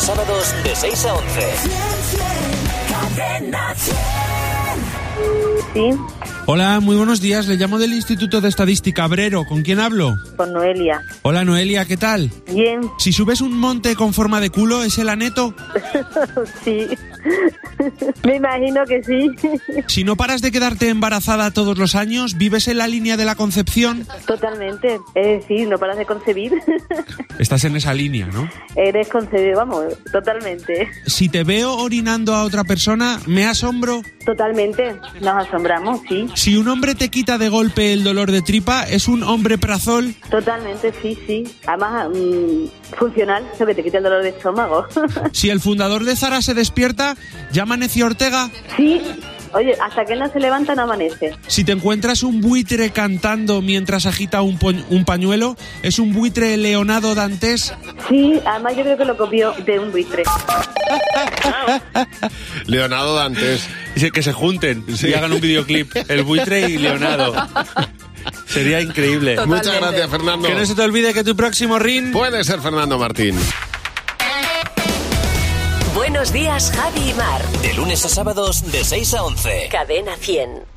sábados de 6 a 11. Sí, Hola, muy buenos días. Le llamo del Instituto de Estadística Brero. ¿Con quién hablo? con Noelia. Hola, Noelia, ¿qué tal? Bien, Si subes un monte con forma de culo, ¿es el aneto? sí. Me imagino que sí. Si no paras de quedarte embarazada todos los años, ¿vives en la línea de la concepción? Totalmente. Es decir, no paras de concebir. Estás en esa línea, ¿no? Eres concebido, vamos, totalmente. Si te veo orinando a otra persona, ¿me asombro? Totalmente. Nos asombramos, sí. Si un hombre te quita de golpe el dolor de tripa, ¿es un omeprazol? Totalmente, sí, sí. Además, funcional, eso que te quita el dolor de estómago. Si el fundador de Zara se despierta, ¿ya amaneció Ortega? Sí. Oye, hasta que él no se levanta no amanece. Si te encuentras un buitre cantando mientras agita un pañuelo, ¿es un buitre leonado dantés? Sí, además yo creo que lo copió de un buitre. Leonardo Dantes. Que se junten y hagan un videoclip, el buitre y Leonardo. Sería increíble. Totalmente. Muchas gracias, Fernando. Que no se te olvide que tu próximo ring... Puede ser Fernando Martín. Buenos días, Javi y Mar. De lunes a sábados de 6 a 11. Cadena 100.